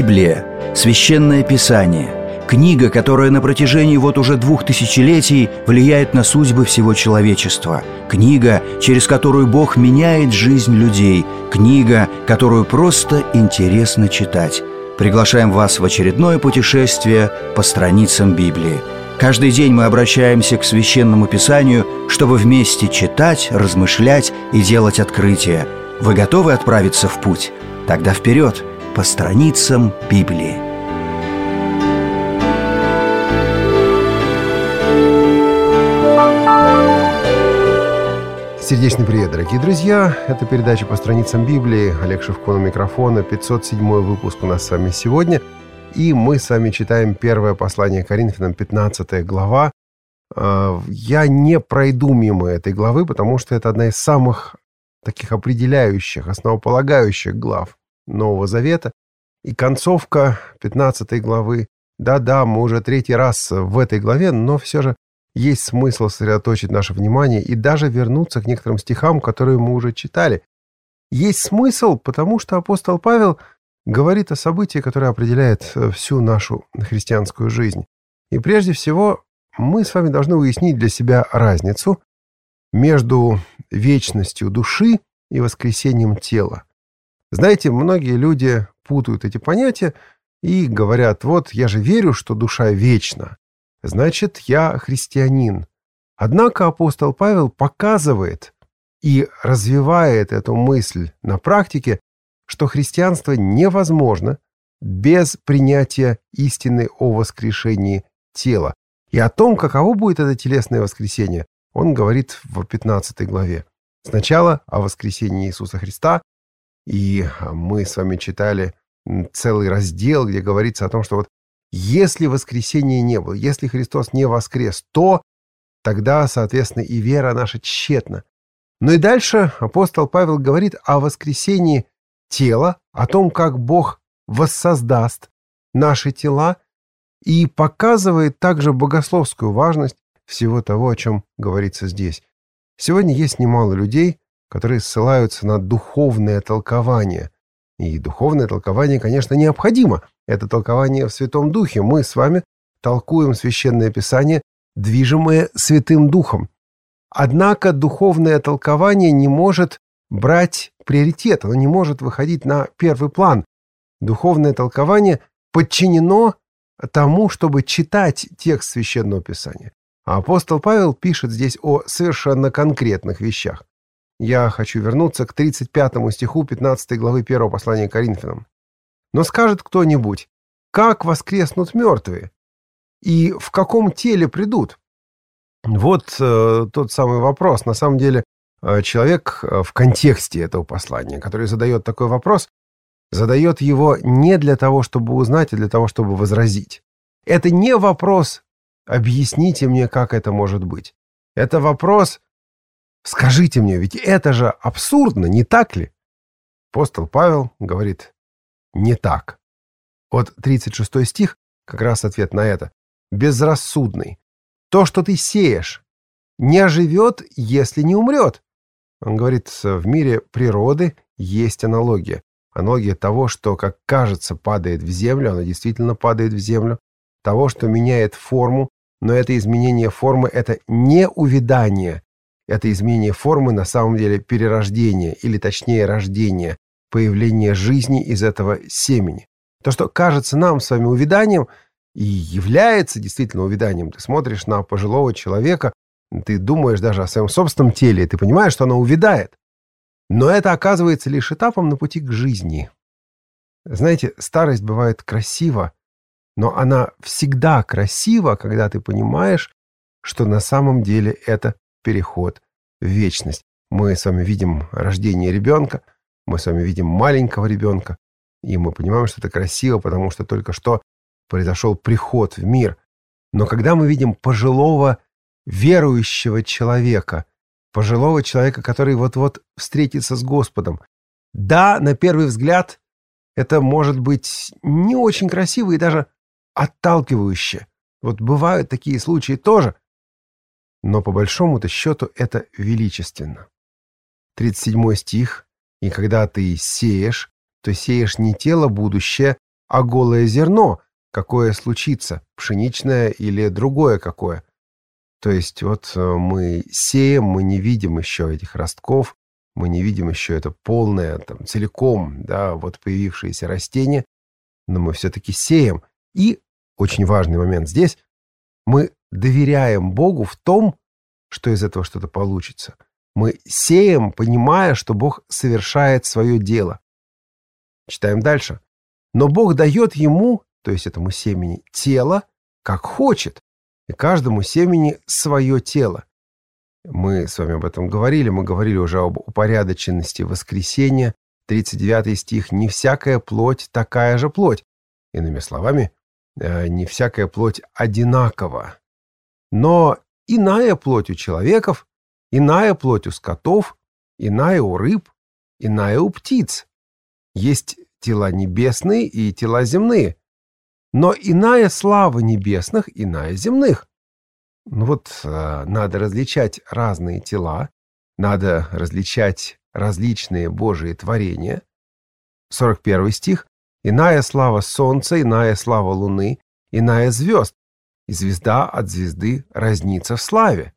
Библия – Священное Писание, книга, которая на протяжении вот уже 2000 влияет на судьбы всего человечества, книга, через которую Бог меняет жизнь людей, книга, которую просто интересно читать. Приглашаем вас в очередное путешествие по страницам Библии. Каждый день мы обращаемся к Священному Писанию, чтобы вместе читать, размышлять и делать открытия. Вы готовы отправиться в путь? Тогда вперед, по страницам Библии. Сердечный привет, дорогие друзья! Это передача «По страницам Библии». Олег Шевкун у микрофона. 507 выпуск у нас с вами сегодня. И мы с вами читаем первое послание Коринфянам, 15 глава. Я не пройду мимо этой главы, потому что это одна из самых таких определяющих, основополагающих глав Нового Завета. И концовка 15 главы. Да-да, мы уже третий раз в этой главе, но все же есть смысл сосредоточить наше внимание и даже вернуться к некоторым стихам, которые мы уже читали. Есть смысл, потому что апостол Павел говорит о событии, которое определяет всю нашу христианскую жизнь. И прежде всего мы с вами должны уяснить для себя разницу между вечностью души и воскресением тела. Знаете, многие люди путают эти понятия и говорят: вот я же верю, что душа вечна, значит, я христианин. Однако апостол Павел показывает и развивает эту мысль на практике, что христианство невозможно без принятия истины о воскрешении тела. И о том, каково будет это телесное воскресение, он говорит в 15 главе. Сначала о воскресении Иисуса Христа, и мы с вами читали целый раздел, где говорится о том, что вот если воскресения не было, если Христос не воскрес, то тогда, соответственно, и вера наша тщетна. Ну и дальше апостол Павел говорит о воскресении тела, о том, как Бог воссоздаст наши тела, и показывает также богословскую важность всего того, о чем говорится здесь. Сегодня есть немало людей, которые ссылаются на духовное толкование. И духовное толкование, конечно, необходимо. Это толкование в Святом Духе. Мы с вами толкуем Священное Писание, движимое Святым Духом. Однако духовное толкование не может брать приоритет, оно не может выходить на первый план. Духовное толкование подчинено тому, чтобы читать текст Священного Писания. А апостол Павел пишет здесь о совершенно конкретных вещах. Я хочу вернуться к 35 стиху 15 главы 1 послания к Коринфянам. «Но скажет кто-нибудь: как воскреснут мертвые? И в каком теле придут?» Вот тот самый вопрос. На самом деле человек в контексте этого послания, который задает такой вопрос, задает его не для того, чтобы узнать, а для того, чтобы возразить. Это не вопрос «объясните мне, как это может быть». Это вопрос «скажите мне, ведь это же абсурдно, не так ли?» Апостол Павел говорит: не так. Вот 36 стих как раз ответ на это. «Безрассудный. То, что ты сеешь, не оживет, если не умрет». Он говорит, в мире природы есть аналогия. Аналогия того, что, как кажется, падает в землю, оно действительно падает в землю. Того, что меняет форму, но это изменение формы – это не увядание. Это изменение формы на самом деле перерождение, или точнее рождение, появление жизни из этого семени. То, что кажется нам с вами увяданием, и является действительно увяданием. Ты смотришь на пожилого человека, ты думаешь даже о своем собственном теле, и ты понимаешь, что оно увядает. Но это оказывается лишь этапом на пути к жизни. Знаете, старость бывает красива, но она всегда красива, когда ты понимаешь, что на самом деле это переход в вечность. Мы с вами видим рождение ребенка, мы с вами видим маленького ребенка, и мы понимаем, что это красиво, потому что только что произошел приход в мир. Но когда мы видим пожилого верующего человека, который вот-вот встретится с Господом, да, на первый взгляд, это может быть не очень красиво и даже отталкивающе. Вот бывают такие случаи тоже. Но по большому-то счету это величественно. 37 стих. «И когда ты сеешь, то сеешь не тело будущее, а голое зерно, какое случится, пшеничное или другое какое. То есть вот мы сеем, мы не видим еще этих ростков, мы не видим еще это полное, там, целиком, да, вот появившееся растение, но мы все-таки сеем. И очень важный момент здесь, мы доверяем Богу в том, что из этого что-то получится. Мы сеем, понимая, что Бог совершает свое дело. Читаем дальше. Но Бог дает ему, то есть этому семени, тело, как хочет, и каждому семени свое тело. Мы с вами об этом говорили, мы говорили уже об упорядоченности воскресения. 39 стих. «Не всякая плоть такая же плоть». Иными словами, не всякая плоть одинакова. Но иная плоть у человеков, иная плоть у скотов, иная у рыб, иная у птиц. Есть тела небесные и тела земные, но иная слава небесных, иная земных. Ну вот надо различать разные тела, надо различать различные Божьи творения. 41 стих. «Иная слава солнца, иная слава луны, иная звезд, и звезда от звезды разнится в славе».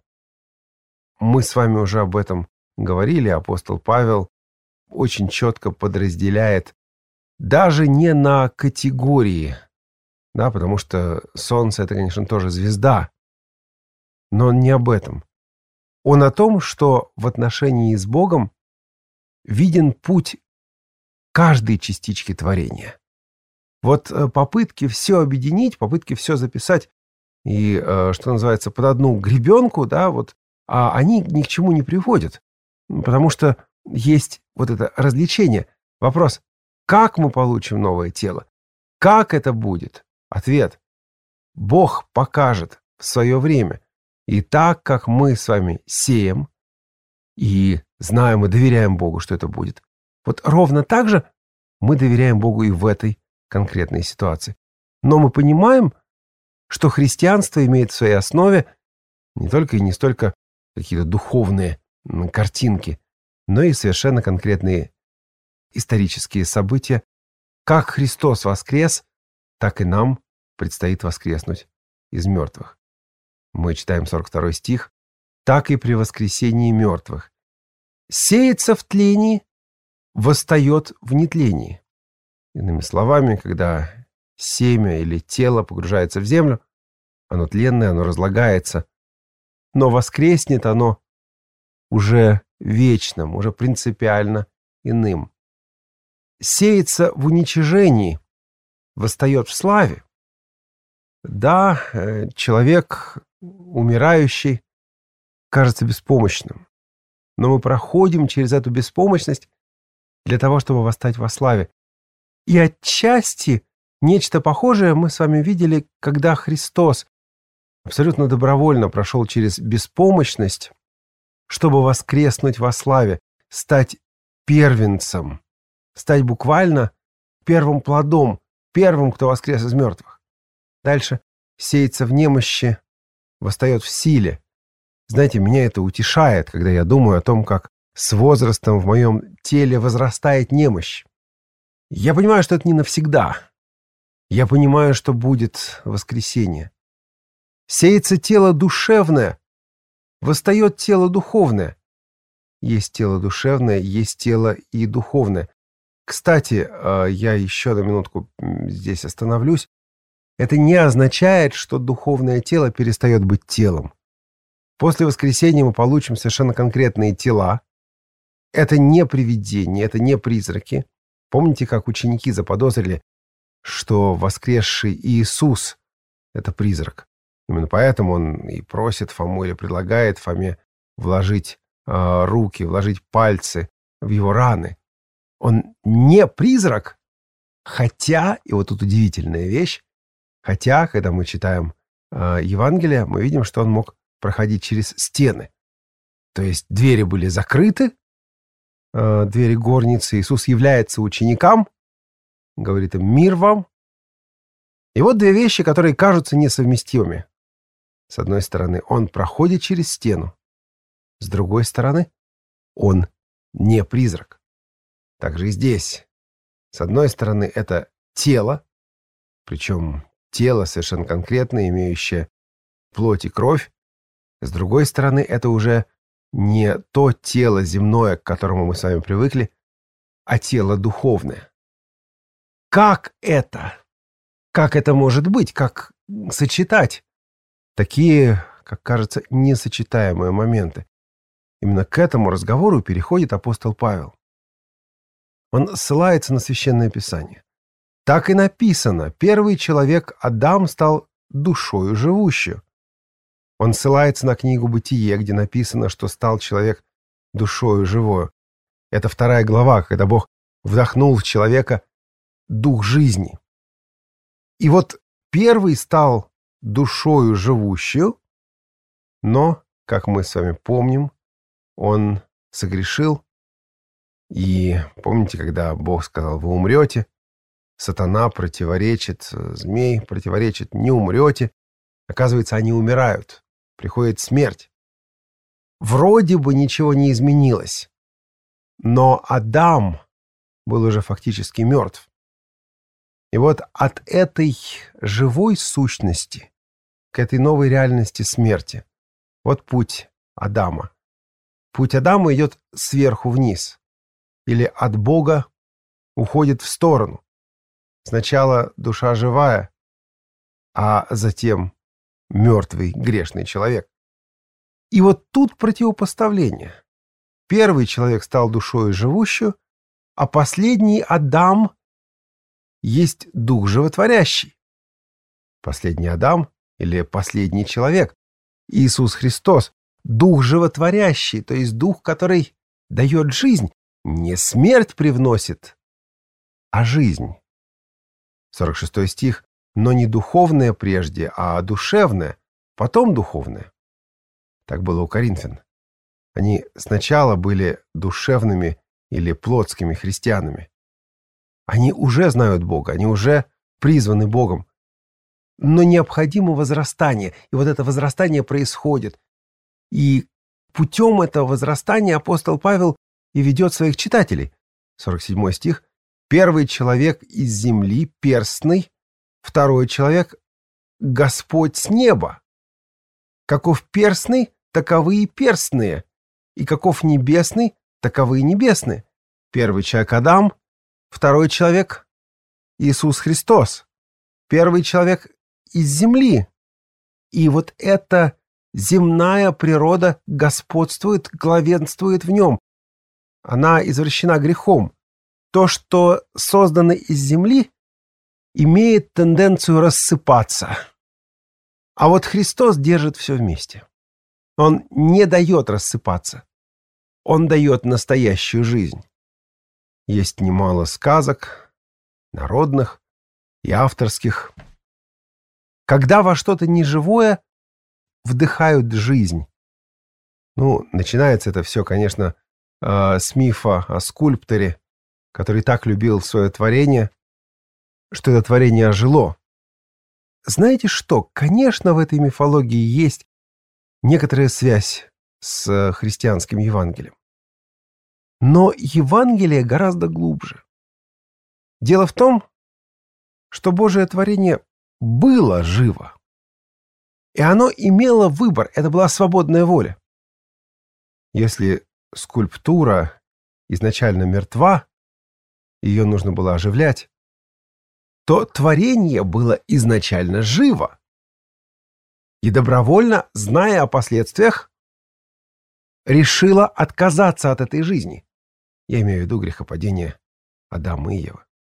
Мы с вами уже об этом говорили. Апостол Павел очень четко подразделяет даже не на категории, да, потому что солнце — это, конечно, тоже звезда, но он не об этом. Он о том, что в отношении с Богом виден путь каждой частички творения. Вот попытки все объединить, попытки все записать и, что называется, под одну гребенку, да, вот, они ни к чему не приводят, потому что есть вот это различение. Вопрос, как мы получим новое тело? Как это будет? Ответ. Бог покажет в свое время. И так, как мы с вами сеем и знаем и доверяем Богу, что это будет, вот ровно так же мы доверяем Богу и в этой конкретной ситуации. Но мы понимаем, что христианство имеет в своей основе не только и не столько какие-то духовные картинки, но и совершенно конкретные исторические события. Как Христос воскрес, так и нам предстоит воскреснуть из мертвых. Мы читаем 42 стих. «Так и при воскресении мертвых. Сеется в тлении, восстает в нетлении». Иными словами, когда семя или тело погружается в землю, оно тленное, оно разлагается, но воскреснет оно уже вечным, уже принципиально иным. Сеется в уничижении, восстает в славе. Да, человек, умирающий, кажется беспомощным, но мы проходим через эту беспомощность для того, чтобы восстать во славе. И отчасти нечто похожее мы с вами видели, когда Христос абсолютно добровольно прошел через беспомощность, чтобы воскреснуть во славе, стать первенцем, стать буквально первым плодом, первым, кто воскрес из мертвых. Дальше сеется в немощи, восстает в силе. Знаете, меня это утешает, когда я думаю о том, как с возрастом в моем теле возрастает немощь. Я понимаю, что это не навсегда. Я понимаю, что будет воскресение. Сеется тело душевное, восстает тело духовное. Есть тело душевное, есть тело и духовное. Кстати, я еще на минутку здесь остановлюсь. Это не означает, что духовное тело перестает быть телом. После воскресения мы получим совершенно конкретные тела. Это не привидения, это не призраки. Помните, как ученики заподозрили, что воскресший Иисус — это призрак? Именно поэтому он и просит Фому или предлагает Фоме вложить руки, вложить пальцы в его раны. Он не призрак, хотя, и вот тут удивительная вещь, хотя, когда мы читаем Евангелие, мы видим, что он мог проходить через стены. То есть двери были закрыты, двери горницы. Иисус является ученикам, говорит им: «Мир вам». И вот две вещи, которые кажутся несовместимыми. С одной стороны, он проходит через стену. С другой стороны, он не призрак. Так же и здесь. С одной стороны, это тело, причем тело совершенно конкретное, имеющее плоть и кровь. С другой стороны, это уже не то тело земное, к которому мы с вами привыкли, а тело духовное. Как это? Как это может быть? Как сочетать такие, как кажется, несочетаемые моменты? Именно к этому разговору переходит апостол Павел. Он ссылается на Священное Писание. Так и написано: первый человек Адам стал душою живущую. Он ссылается на книгу «Бытие», где написано, что стал человек душою живою. Это 2 глава, когда Бог вдохнул в человека дух жизни. И вот первый стал душою живущую, но, как мы с вами помним, он согрешил. И помните, когда Бог сказал: «Вы умрете», сатана противоречит, змей противоречит: «Не умрете». Оказывается, они умирают. Приходит смерть. Вроде бы ничего не изменилось. Но Адам был уже фактически мертв. И вот от этой живой сущности к этой новой реальности смерти вот путь Адама. Путь Адама идет сверху вниз. Или от Бога уходит в сторону. Сначала душа живая, а затем мертвый грешный человек. И вот тут противопоставление. Первый человек стал душою живущую, а последний Адам есть дух животворящий. Последний Адам или последний человек, Иисус Христос, дух животворящий, то есть дух, который дает жизнь, не смерть привносит, а жизнь. 46 стих. Но не духовное прежде, а душевное, потом духовное. Так было у коринфян. Они сначала были душевными или плотскими христианами. Они уже знают Бога, они уже призваны Богом. Но необходимо возрастание, и вот это возрастание происходит. И путем этого возрастания апостол Павел и ведет своих читателей. 47 стих. Первый человек из земли перстный, второй человек — Господь с неба. Каков перстный, таковы и перстные, и каков небесный, таковы и небесные. Первый человек Адам, второй человек Иисус Христос. Первый человек из земли. И вот эта земная природа господствует, главенствует в нем. Она извращена грехом. То, что создано из земли, имеет тенденцию рассыпаться. А вот Христос держит все вместе. Он не дает рассыпаться. Он дает настоящую жизнь. Есть немало сказок, народных и авторских. Когда во что-то неживое вдыхают жизнь. Начинается это все, конечно, с мифа о скульпторе, который так любил свое творение, что это творение ожило. Знаете что? Конечно, в этой мифологии есть некоторая связь с христианским Евангелием. Но Евангелие гораздо глубже. Дело в том, что Божие творение было живо. И оно имело выбор, это была свободная воля. Если скульптура изначально мертва, ее нужно было оживлять, то творение было изначально живо. И добровольно, зная о последствиях, решило отказаться от этой жизни. Я имею в виду грехопадение Адама и Евы.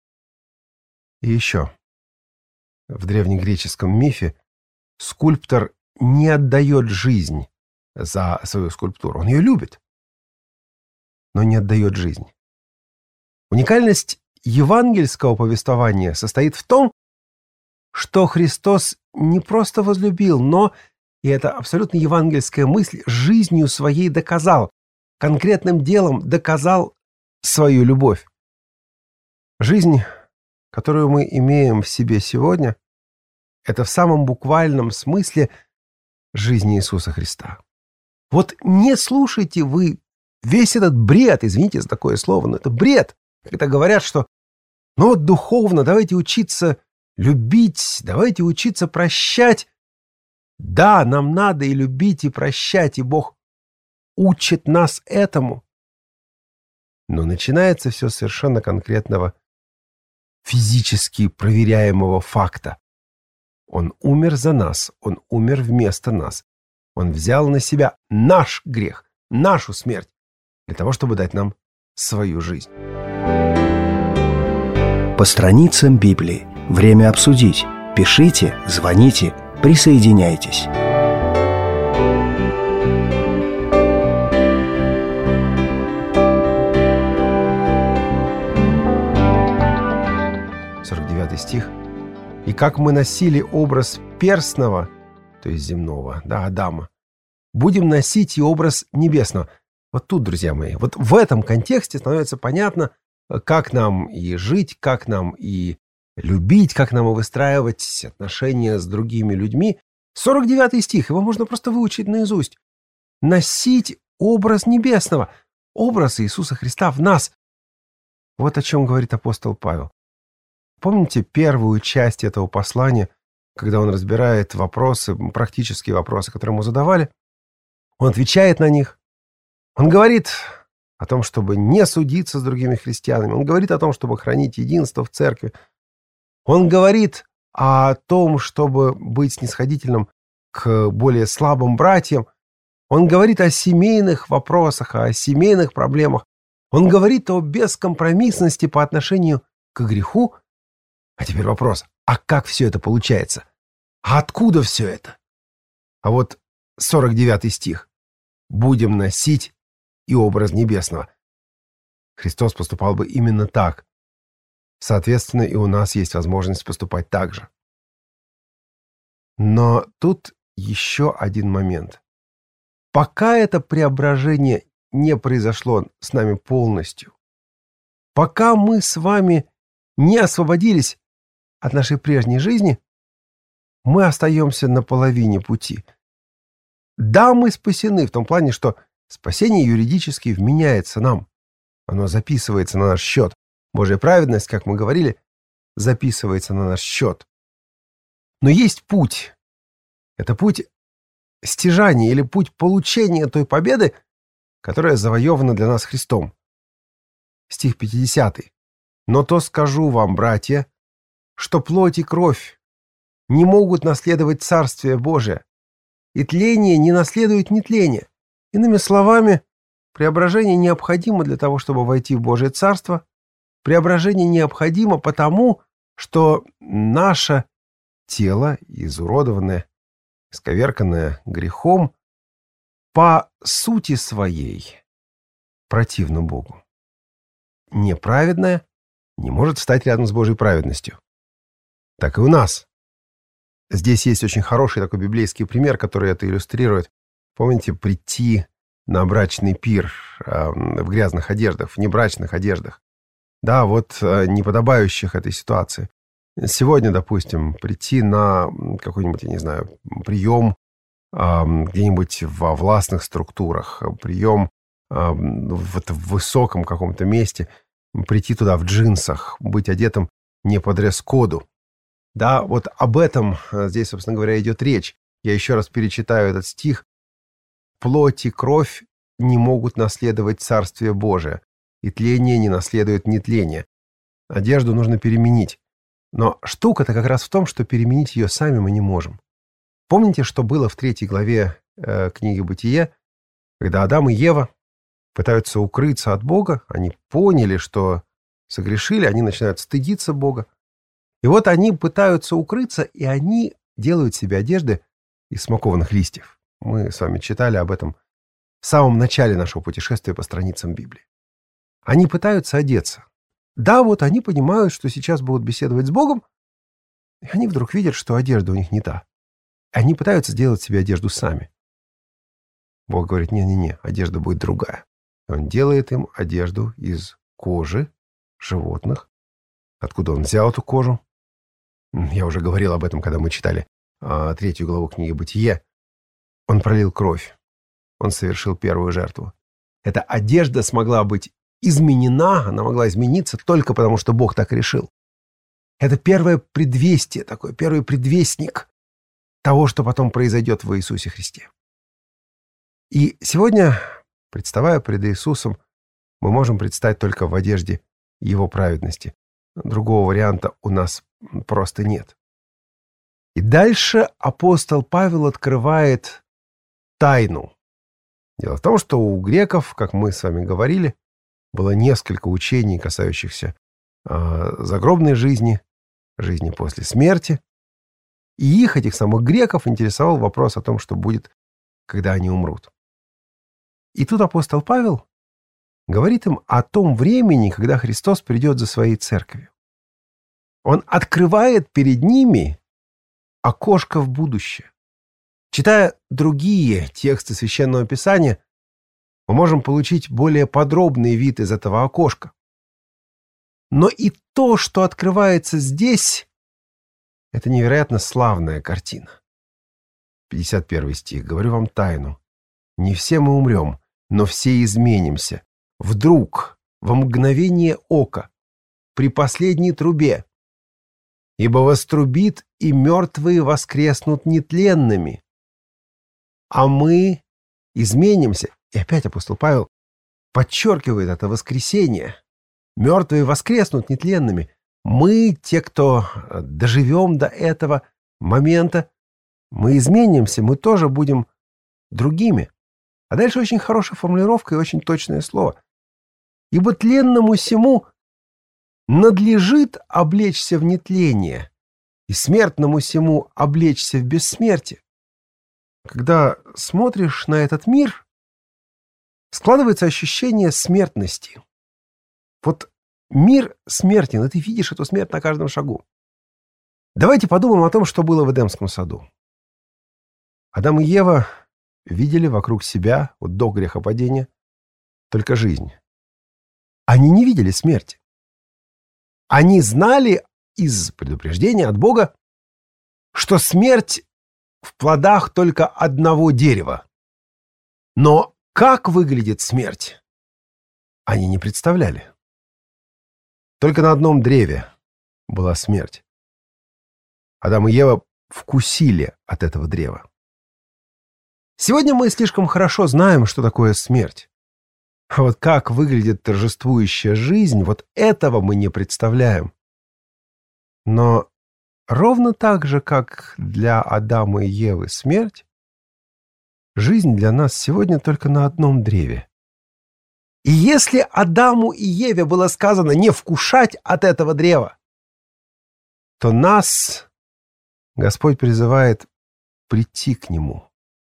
И еще. В древнегреческом мифе скульптор не отдает жизнь за свою скульптуру. Он ее любит, но не отдает жизнь. Уникальность евангельского повествования состоит в том, что Христос не просто возлюбил, но, и это абсолютно евангельская мысль, жизнью своей доказал, конкретным делом доказал свою любовь. Жизнь, которую мы имеем в себе сегодня, это в самом буквальном смысле жизнь Иисуса Христа. Вот не слушайте вы весь этот бред, извините за такое слово, но это бред, когда говорят, что духовно давайте учиться любить, давайте учиться прощать. Да, нам надо и любить, и прощать, и Бог учит нас этому. Но начинается все с совершенно конкретного, физически проверяемого факта. Он умер за нас, Он умер вместо нас. Он взял на себя наш грех, нашу смерть, для того, чтобы дать нам свою жизнь. По страницам Библии. Время обсудить. Пишите, звоните, присоединяйтесь. Стих. «И как мы носили образ перстного, то есть земного, да, Адама, будем носить и образ небесного». Вот тут, друзья мои, вот в этом контексте становится понятно, как нам и жить, как нам и любить, как нам и выстраивать отношения с другими людьми. 49 стих, его можно просто выучить наизусть. Носить образ небесного, образ Иисуса Христа в нас. Вот о чем говорит апостол Павел. Помните первую часть этого послания, когда он разбирает вопросы, практические вопросы, которые ему задавали? Он отвечает на них. Он говорит о том, чтобы не судиться с другими христианами. Он говорит о том, чтобы хранить единство в церкви. Он говорит о том, чтобы быть снисходительным к более слабым братьям. Он говорит о семейных вопросах, о семейных проблемах. Он говорит о бескомпромиссности по отношению к греху. А теперь вопрос, а как все это получается? А откуда все это? А вот 49 стих. «Будем носить и образ небесного». Христос поступал бы именно так. Соответственно, и у нас есть возможность поступать так же. Но тут еще один момент. Пока это преображение не произошло с нами полностью, пока мы с вами не освободились от нашей прежней жизни, мы остаемся на половине пути. Да, мы спасены в том плане, что спасение юридически вменяется нам. Оно записывается на наш счет. Божья праведность, как мы говорили, записывается на наш счет. Но есть путь. Это путь стяжания или путь получения той победы, которая завоевана для нас Христом. Стих 50. «Но то скажу вам, братья, что плоть и кровь не могут наследовать Царствие Божие, и тление не наследует нетление». Иными словами, преображение необходимо для того, чтобы войти в Божие Царство. Преображение необходимо потому, что наше тело, изуродованное, исковерканное грехом, по сути своей противно Богу. Неправедное не может встать рядом с Божьей праведностью. Так и у нас. Здесь есть очень хороший такой библейский пример, который это иллюстрирует. Помните, прийти на брачный пир в грязных одеждах, в небрачных одеждах? Да, вот неподобающих этой ситуации. Сегодня, допустим, прийти на какой-нибудь, я не знаю, прием где-нибудь во властных структурах, прием в высоком каком-то месте, прийти туда в джинсах, быть одетым не по дресс-коду. Да, вот об этом здесь, собственно говоря, идет речь. Я еще раз перечитаю этот стих. «Плоть и кровь не могут наследовать Царствие Божие, и тление не наследует нетление». Одежду нужно переменить. Но штука-то как раз в том, что переменить ее сами мы не можем. Помните, что было в 3 главе книги «Бытие», когда Адам и Ева пытаются укрыться от Бога, они поняли, что согрешили, они начинают стыдиться Бога. И вот они пытаются укрыться, и они делают себе одежды из смокованных листьев. Мы с вами читали об этом в самом начале нашего путешествия по страницам Библии. Они пытаются одеться. Да, вот они понимают, что сейчас будут беседовать с Богом, и они вдруг видят, что одежда у них не та. Они пытаются сделать себе одежду сами. Бог говорит, не-не-не, одежда будет другая. Он делает им одежду из кожи животных. Откуда он взял эту кожу? Я уже говорил об этом, когда мы читали 3 главу книги «Бытие». Он пролил кровь. Он совершил первую жертву. Эта одежда смогла быть изменена, она могла измениться только потому, что Бог так решил. Это первое предвестие, такой первый предвестник того, что потом произойдет в Иисусе Христе. И сегодня, представая пред Иисусом, мы можем предстать только в одежде Его праведности. Другого варианта у нас просто нет. И дальше апостол Павел открывает тайну. Дело в том, что у греков, как мы с вами говорили, было несколько учений, касающихся загробной жизни, жизни после смерти. И их, этих самых греков, интересовал вопрос о том, что будет, когда они умрут. И тут апостол Павел говорит им о том времени, когда Христос придет за своей церковью. Он открывает перед ними окошко в будущее. Читая другие тексты Священного Писания, мы можем получить более подробный вид из этого окошка. Но и то, что открывается здесь, это невероятно славная картина. 51 стих. «Говорю вам тайну. Не все мы умрем, но все изменимся. Вдруг, во мгновение ока, при последней трубе. Ибо вострубит, и мертвые воскреснут нетленными. А мы изменимся». И опять апостол Павел подчеркивает это воскресение. Мертвые воскреснут нетленными. Мы, те, кто доживем до этого момента, мы изменимся, мы тоже будем другими. А дальше очень хорошая формулировка и очень точное слово. «Ибо тленному сему надлежит облечься в нетление, и смертному сему облечься в бессмертие». Когда смотришь на этот мир, складывается ощущение смертности. Вот мир смертен, и ты видишь эту смерть на каждом шагу. Давайте подумаем о том, что было в Эдемском саду. Адам и Ева видели вокруг себя, вот до грехопадения, только жизнь. Они не видели смерти. Они знали из предупреждения от Бога, что смерть в плодах только одного дерева. Но как выглядит смерть, они не представляли. Только на одном древе была смерть. Адам и Ева вкусили от этого древа. Сегодня мы слишком хорошо знаем, что такое смерть. А вот как выглядит торжествующая жизнь, вот этого мы не представляем. Но ровно так же, как для Адама и Евы смерть, жизнь для нас сегодня только на одном древе. И если Адаму и Еве было сказано не вкушать от этого древа, то нас Господь призывает прийти к Нему.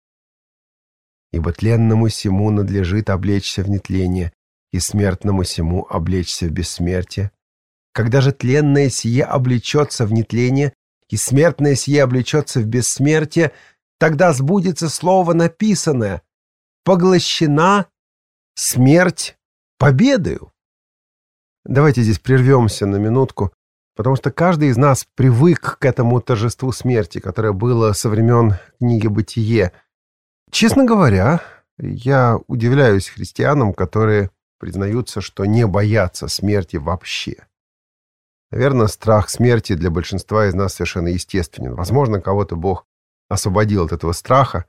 «Ибо тленному сему надлежит облечься в нетление, и смертному сему облечься в бессмертие. Когда же тленное сие облечется в нетление, и смертное сие облечется в бессмертие, тогда сбудется слово написанное: поглощена смерть победою». Давайте здесь прервемся на минутку, потому что каждый из нас привык к этому торжеству смерти, которое было со времен книги «Бытие». Честно говоря, я удивляюсь христианам, которые признаются, что не боятся смерти вообще. Наверное, страх смерти для большинства из нас совершенно естественен. Возможно, кого-то Бог освободил от этого страха,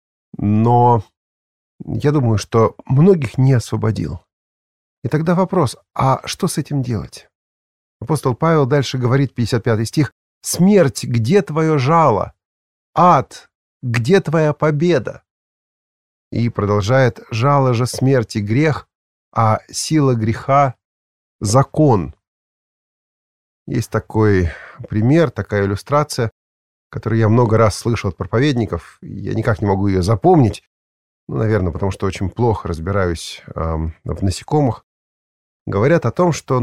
но я думаю, что многих не освободил. И тогда вопрос, а что с этим делать? Апостол Павел дальше говорит, 55 стих: «Смерть, где твое жало? Ад, где твоя победа?» И продолжает: «Жало же смерти грех, а сила греха — закон». Есть такой пример, такая иллюстрация, которую я много раз слышал от проповедников. Я никак не могу ее запомнить. Наверное, потому что очень плохо разбираюсь в насекомых. Говорят о том, что,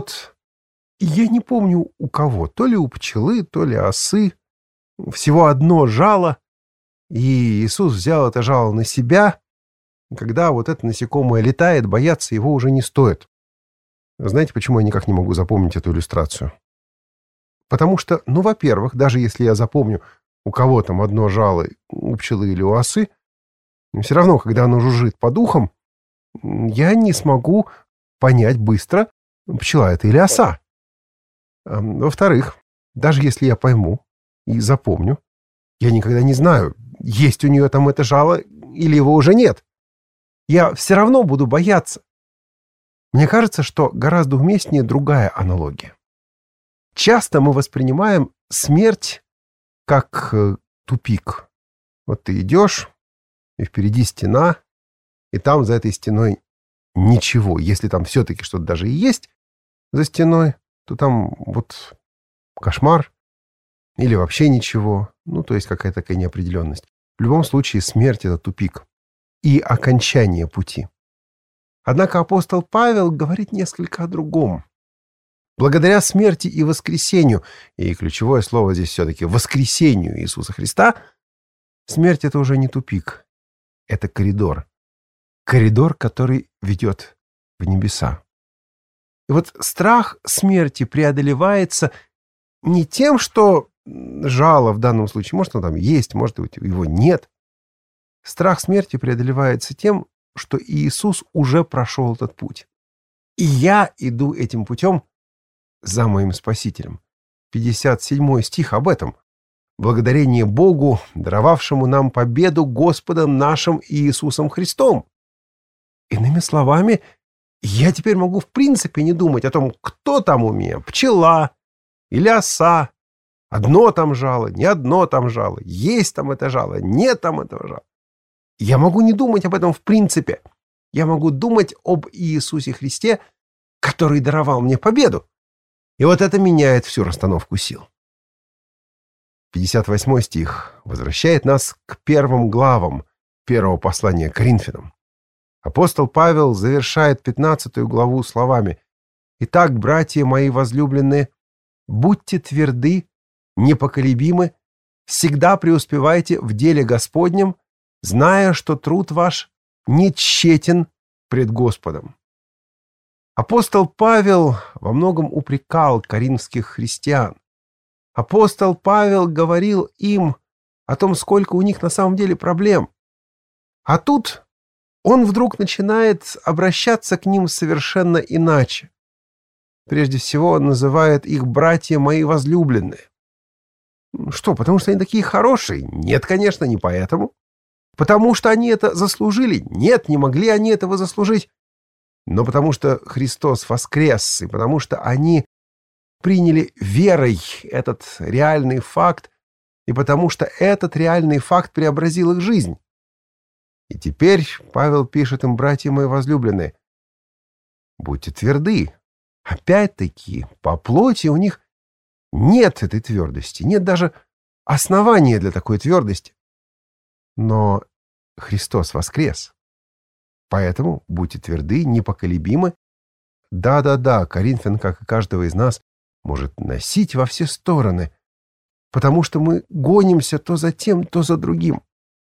я не помню у кого, то ли у пчелы, то ли осы, всего одно жало, и Иисус взял это жало на себя. Когда вот это насекомое летает, бояться его уже не стоит. Знаете, почему я никак не могу запомнить эту иллюстрацию? Потому что, во-первых, даже если я запомню, у кого там одно жало, у пчелы или у осы, все равно, когда оно жужжит по духам, я не смогу понять быстро, пчела это или оса. Во-вторых, даже если я пойму и запомню, я никогда не знаю, есть у нее там это жало или его уже нет. Я все равно буду бояться. Мне кажется, что гораздо уместнее другая аналогия. Часто мы воспринимаем смерть как тупик. Вот ты идешь, и впереди стена, и там за этой стеной ничего. Если там все-таки что-то даже и есть за стеной, то там вот кошмар или вообще ничего. Ну, то есть какая-то такая неопределенность. В любом случае смерть — это тупик и окончание пути. Однако апостол Павел говорит несколько о другом. Благодаря смерти и воскресению, и ключевое слово здесь все-таки воскресению Иисуса Христа, смерть — это уже не тупик, это коридор. Коридор, который ведет в небеса. И вот страх смерти преодолевается не тем, что жало в данном случае, может, оно там есть, может, его нет. Страх смерти преодолевается тем, что Иисус уже прошел этот путь. И я иду этим путем за моим Спасителем. 57 стих об этом. Благодарение Богу, даровавшему нам победу Господом нашим Иисусом Христом. Иными словами, я теперь могу в принципе не думать о том, кто там у меня, пчела или оса. Одно там жало, не одно там жало, есть там это жало, нет там этого жала. Я могу не думать об этом в принципе. Я могу думать об Иисусе Христе, который даровал мне победу. И вот это меняет всю расстановку сил. 58 стих возвращает нас к первым главам первого послания к Коринфянам. Апостол Павел завершает 15 главу словами: «Итак, братья мои возлюбленные, будьте тверды, непоколебимы, всегда преуспевайте в деле Господнем, зная, что труд ваш не тщетен пред Господом». Апостол Павел во многом упрекал коринфских христиан. Апостол Павел говорил им о том, сколько у них на самом деле проблем. А тут он вдруг начинает обращаться к ним совершенно иначе. Прежде всего, он называет их «братья мои возлюбленные». Что, потому что они такие хорошие? Нет, конечно, не поэтому. Потому что они это заслужили? Нет, не могли они этого заслужить. Но потому что Христос воскрес, и потому что они приняли верой этот реальный факт, и потому что этот реальный факт преобразил их жизнь. И теперь Павел пишет им: братья мои возлюбленные, будьте тверды. Опять-таки, по плоти у них нет этой твердости, нет даже основания для такой твердости. Но Христос воскрес. Поэтому будьте тверды, непоколебимы. Да, Коринфян, как и каждого из нас, может носить во все стороны, потому что мы гонимся то за тем, то за другим.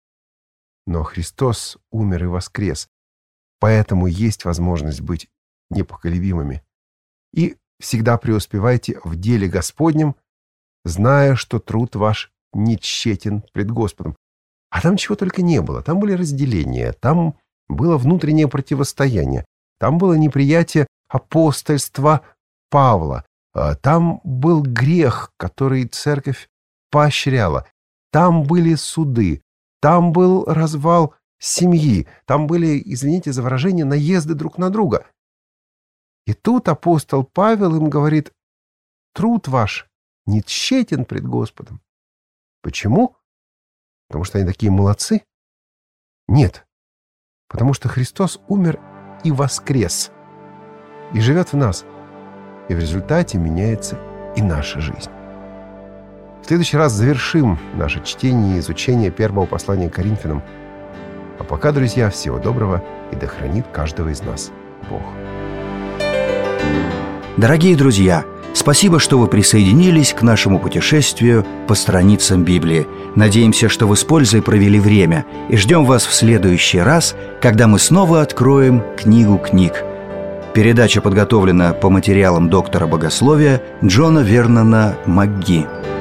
Но Христос умер и воскрес, поэтому есть возможность быть непоколебимыми. И всегда преуспевайте в деле Господнем, зная, что труд ваш не тщетен пред Господом. А там чего только не было. Там были разделения, там было внутреннее противостояние, там было неприятие апостольства Павла, там был грех, который церковь поощряла, там были суды, там был развал семьи, там были, извините за выражение, наезды друг на друга. И тут апостол Павел им говорит: труд ваш не тщетен пред Господом. Почему? Потому что они такие молодцы? Нет. Потому что Христос умер и воскрес, и живет в нас, и в результате меняется и наша жизнь. В следующий раз завершим наше чтение и изучение первого послания к Коринфянам. А пока, друзья, всего доброго, и да хранит каждого из нас Бог. Дорогие друзья, спасибо, что вы присоединились к нашему путешествию по страницам Библии. Надеемся, что вы с пользой провели время, и ждем вас в следующий раз, когда мы снова откроем книгу книг. Передача подготовлена по материалам доктора богословия Джона Вернона МакГи.